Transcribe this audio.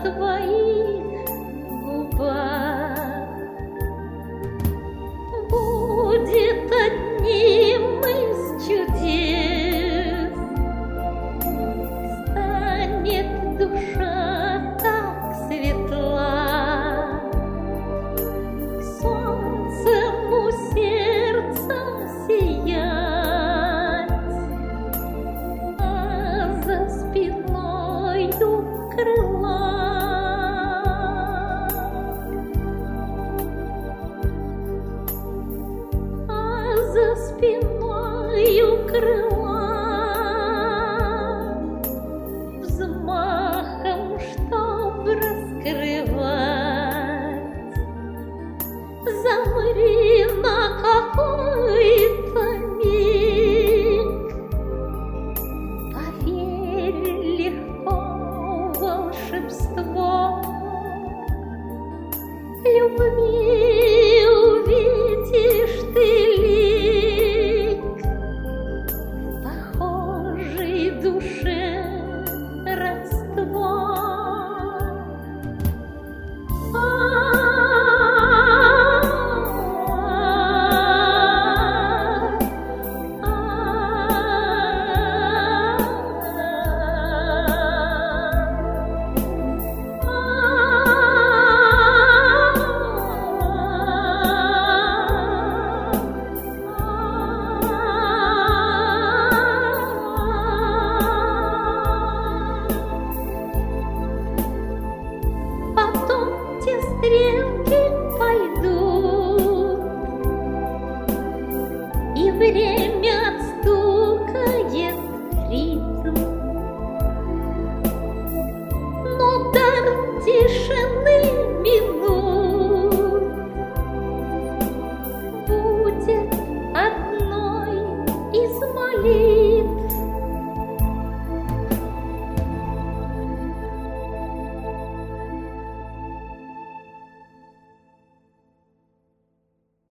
твоих губах будет одним из чудес. Станет душа так светла, солнцем у сердца сиять, а за спиною крыла. За спиною крыла, взмахом, чтоб раскрывать, замри на какой-то миг, поверь легко в волшебство любви, увидишь ты лик похожий душе родство. Потом те стрелки